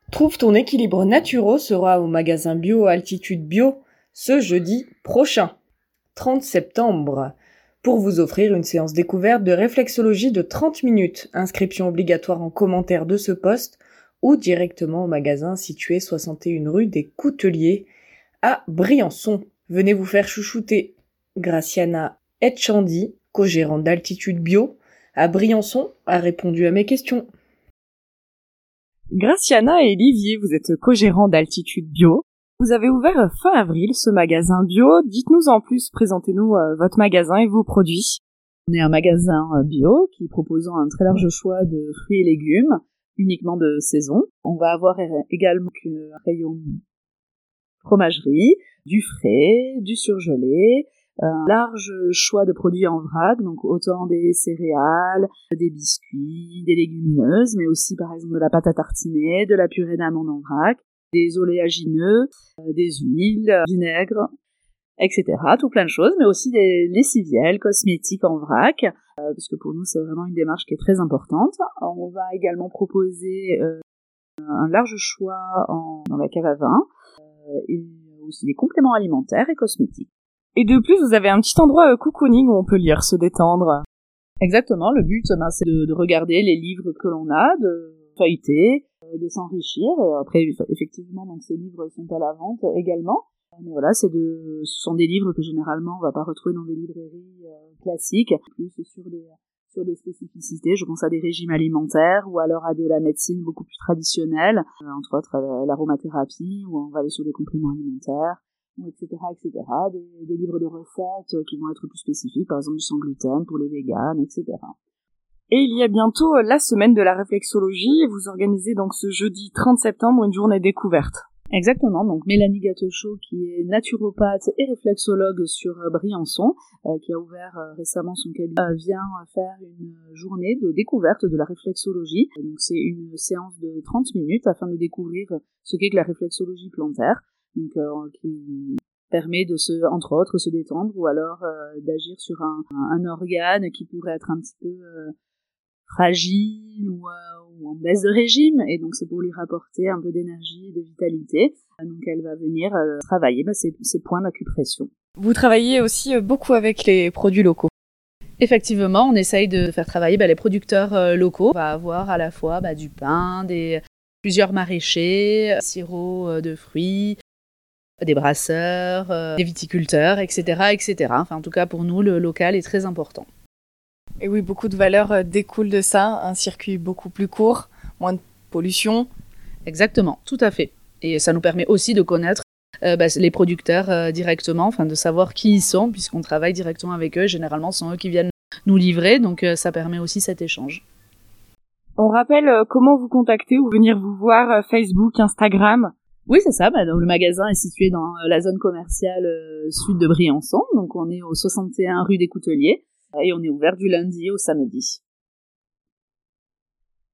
Trouve ton équilibre naturo sera au magasin bio Altitude Bio ce jeudi prochain, 30 septembre, pour vous offrir une séance découverte de réflexologie de 30 minutes. Inscription obligatoire en commentaire de ce post ou directement au magasin situé 61 rue des Couteliers à Briançon. Venez vous faire chouchouter. Graciana Etchandi, co-gérante d'Altitude Bio à Briançon, a répondu à mes questions. Graciana et Olivier, vous êtes co-gérants d'Altitude Bio. Vous avez ouvert fin avril ce magasin bio. Dites-nous en plus, présentez-nous votre magasin et vos produits. On est un magasin bio qui proposant un très large choix de fruits et légumes, uniquement de saison. On va avoir également un rayon fromagerie, du frais, du surgelé, un large choix de produits en vrac, donc autant des céréales, des biscuits, des légumineuses, mais aussi par exemple de la pâte à tartiner, de la purée d'amandes en vrac, des oléagineux, des huiles, vinaigre, etc. Tout plein de choses, mais aussi des lessiviels, cosmétiques en vrac, parce que pour nous c'est vraiment une démarche qui est très importante. On va également proposer un large choix dans la cave à vin, et aussi des compléments alimentaires et cosmétiques. Et de plus, vous avez un petit endroit cocooning où on peut lire, se détendre. Exactement, le but c'est de regarder les livres que l'on a, de feuilleter, de s'enrichir. Et après, effectivement, donc ces livres sont à la vente également. Mais voilà, ce sont des livres que généralement on va pas retrouver dans des librairies classiques, plus sur des spécificités. Je pense à des régimes alimentaires ou alors à de la médecine beaucoup plus traditionnelle, entre autres l'aromathérapie, où on va aller sur des compléments alimentaires, etc., etc. Des livres de recettes qui vont être plus spécifiques, par exemple du sans gluten pour les véganes, etc. Et il y a bientôt la semaine de la réflexologie, et vous organisez donc ce jeudi 30 septembre une journée découverte. Exactement, donc Mélanie Gâtechaud, qui est naturopathe et réflexologue sur Briançon, qui a ouvert récemment son cabinet, vient faire une journée de découverte de la réflexologie. Donc c'est une séance de 30 minutes afin de découvrir ce qu'est que la réflexologie plantaire, donc qui permet de entre autres, se détendre ou alors d'agir sur un organe qui pourrait être un petit peu fragile ou en baisse de régime, et donc c'est pour lui rapporter un peu d'énergie et de vitalité. Donc elle va venir travailler ces points d'acupression. Vous travaillez aussi beaucoup avec les produits locaux. Effectivement, on essaye de faire travailler les producteurs locaux. On va avoir à la fois du pain, plusieurs maraîchers, sirop de fruits, des brasseurs, des viticulteurs, etc., etc. Enfin, en tout cas, pour nous, le local est très important. Et oui, beaucoup de valeurs découlent de ça, un circuit beaucoup plus court, moins de pollution. Exactement, tout à fait. Et ça nous permet aussi de connaître les producteurs directement, enfin de savoir qui ils sont, puisqu'on travaille directement avec eux. Généralement, ce sont eux qui viennent nous livrer, donc ça permet aussi cet échange. On rappelle comment vous contacter ou venir vous voir, Facebook, Instagram. Oui, c'est ça. Donc, le magasin est situé dans la zone commerciale sud de Briançon, donc on est au 61 rue des Couteliers. Et on est ouvert du lundi au samedi.